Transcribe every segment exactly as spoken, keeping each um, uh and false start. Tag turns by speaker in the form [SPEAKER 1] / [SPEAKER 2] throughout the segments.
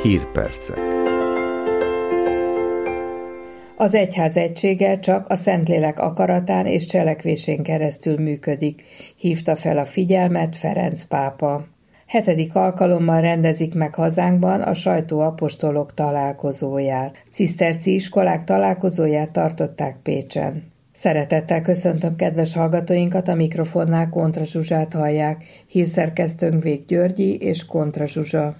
[SPEAKER 1] Hírpercek.
[SPEAKER 2] Az egyház egysége csak a Szentlélek akaratán és cselekvésén keresztül működik, hívta fel a figyelmet Ferenc pápa. Hetedik alkalommal rendezik meg hazánkban a sajtóapostolok találkozóját. Ciszterci iskolák találkozóját tartották Pécsen. Szeretettel köszöntöm kedves hallgatóinkat, a mikrofonnál Kontra Zsuzsát hallják, hírszerkesztőnk Vég Györgyi és Kontra Zsuzsa.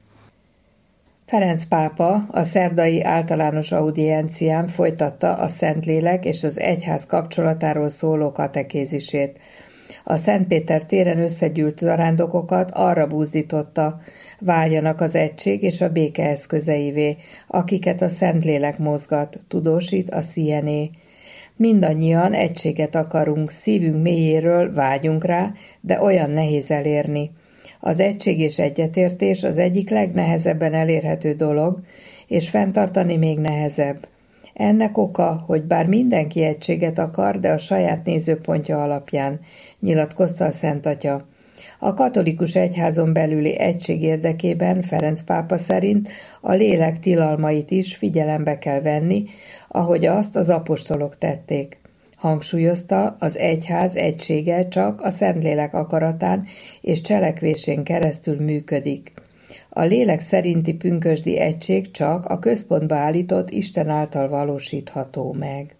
[SPEAKER 2] Ferenc pápa a szerdai általános audiencián folytatta a Szentlélek és az egyház kapcsolatáról szóló katekézisét. A Szent Péter téren összegyűlt zarándokokat arra buzdította, váljanak az egység és a béke eszközeivé, akiket a Szentlélek mozgat, tudósít a cé en á. Mindannyian egységet akarunk, szívünk mélyéről vágyunk rá, de olyan nehéz elérni. Az egység és egyetértés az egyik legnehezebben elérhető dolog, és fenntartani még nehezebb. Ennek oka, hogy bár mindenki egységet akar, de a saját nézőpontja alapján, nyilatkozta a Szent Atya. A katolikus egyházon belüli egység érdekében Ferenc pápa szerint a lélek tilalmait is figyelembe kell venni, ahogy azt az apostolok tették. Hangsúlyozta, az egyház egysége csak a Szentlélek akaratán és cselekvésén keresztül működik. A lélek szerinti pünkösdi egység csak a központba állított Isten által valósítható meg.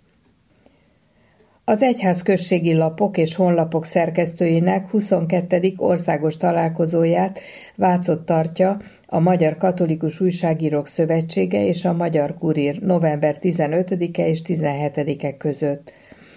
[SPEAKER 2] Az egyház községi lapok és honlapok szerkesztőinek huszonkettedik országos találkozóját Vácott tartja a Magyar Katolikus Újságírók Szövetsége és a Magyar Kurír november tizenötödike és tizenhetedike között.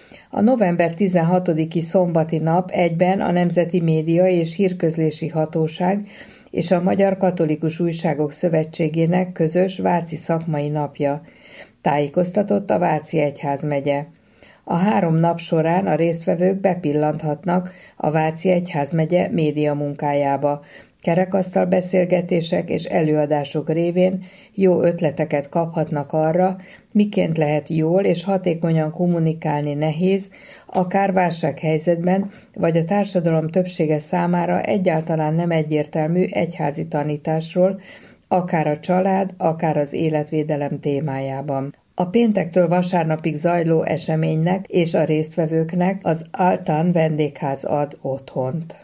[SPEAKER 2] A november tizenhatodiki szombati nap egyben a Nemzeti Média és Hírközlési Hatóság és a Magyar Katolikus Újságok Szövetségének közös váci szakmai napja, tájékoztatott a Váci Egyházmegye. A három nap során a résztvevők bepillanthatnak a Váci Egyházmegye média munkájába, kerekasztal beszélgetések és előadások révén jó ötleteket kaphatnak arra, miként lehet jól és hatékonyan kommunikálni nehéz, akár válsághelyzetben, vagy a társadalom többsége számára egyáltalán nem egyértelmű egyházi tanításról, akár a család, akár az életvédelem témájában. A péntektől vasárnapig zajló eseménynek és a résztvevőknek az Altán vendégház ad otthont.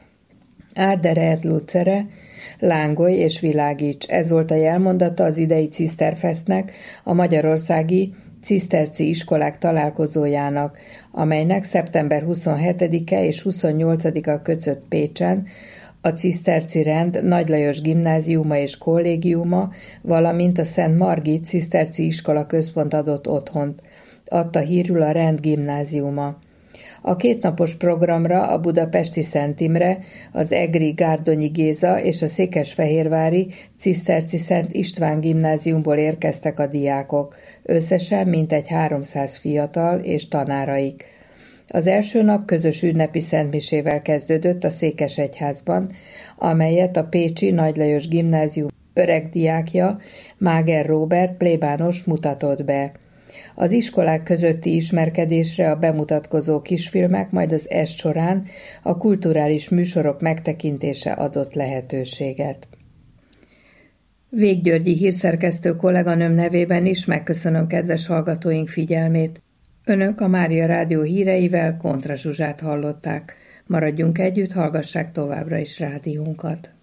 [SPEAKER 2] Árdere et lucere, lángolj és világíts, ez volt a jelmondata az idei Ciszterfesztnek, a magyarországi ciszterci iskolák találkozójának, amelynek szeptember huszonhetedike és huszonnyolcadika között Pécsen a Ciszterci Rend Nagy Lajos Gimnáziuma és Kollégiuma, valamint a Szent Margit Ciszterci Iskola Központ adott otthont, adta hírül a Rend Gimnáziuma. A kétnapos programra a budapesti Szent Imre, az egri Gárdonyi Géza és a székesfehérvári Ciszterci Szent István Gimnáziumból érkeztek a diákok, összesen mintegy háromszáz fiatal és tanáraik. Az első nap közös ünnepi szentmisével kezdődött a Székesegyházban, amelyet a pécsi Nagy Lajos Gimnázium öreg diákja, Máger Róbert plébános mutatott be. Az iskolák közötti ismerkedésre a bemutatkozó kisfilmek, majd az est során a kulturális műsorok megtekintése adott lehetőséget. Vég Györgyi hírszerkesztő kolléganőm nevében is megköszönöm kedves hallgatóink figyelmét. Önök a Mária Rádió híreivel Kontra Zsuzsát hallották. Maradjunk együtt, hallgassák továbbra is rádiónkat.